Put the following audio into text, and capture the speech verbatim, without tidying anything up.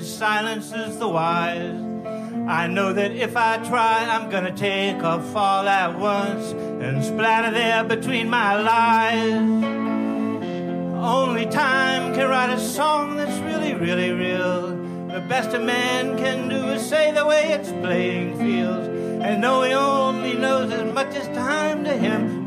silences the wise. I know that if I try, I'm gonna take a fall at once and splatter there between my lies. Only time can write a song that's really, really real. The best a man can do is say the way its playing feels. And though he only knows as much as time to him,